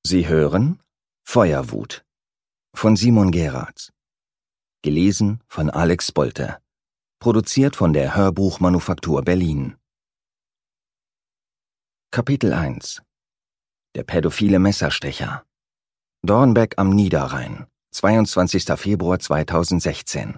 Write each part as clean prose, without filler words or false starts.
Sie hören Feuerwut von Simon Geratz. Gelesen von Alex Bolte. Produziert von der Hörbuchmanufaktur Berlin. Kapitel 1. Der pädophile Messerstecher. Dornbeck am Niederrhein, 22. Februar 2016.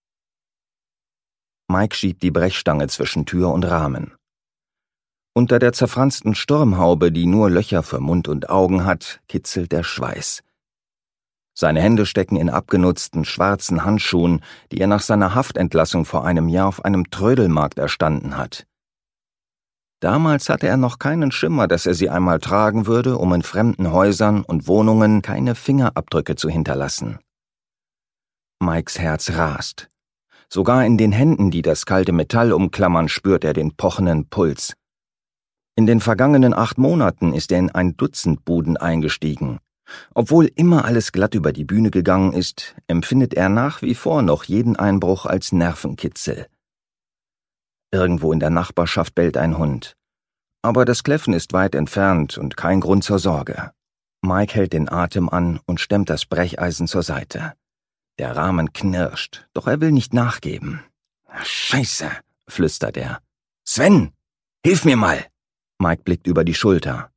Mike schiebt die Brechstange zwischen Tür und Rahmen. Unter der zerfransten Sturmhaube, die nur Löcher für Mund und Augen hat, kitzelt der Schweiß. Seine Hände stecken in abgenutzten schwarzen Handschuhen, die er nach seiner Haftentlassung vor einem Jahr auf einem Trödelmarkt erstanden hat. Damals hatte er noch keinen Schimmer, dass er sie einmal tragen würde, um in fremden Häusern und Wohnungen keine Fingerabdrücke zu hinterlassen. Mikes Herz rast. Sogar in den Händen, die das kalte Metall umklammern, spürt er den pochenden Puls. In den vergangenen 8 Monaten ist er in ein Dutzend Buden eingestiegen. Obwohl immer alles glatt über die Bühne gegangen ist, empfindet er nach wie vor noch jeden Einbruch als Nervenkitzel. Irgendwo in der Nachbarschaft bellt ein Hund. Aber das Kläffen ist weit entfernt und kein Grund zur Sorge. Mike hält den Atem an und stemmt das Brecheisen zur Seite. Der Rahmen knirscht, doch er will nicht nachgeben. »Scheiße«, flüstert er. »Sven, hilf mir mal!« Mike blickt über die Schulter.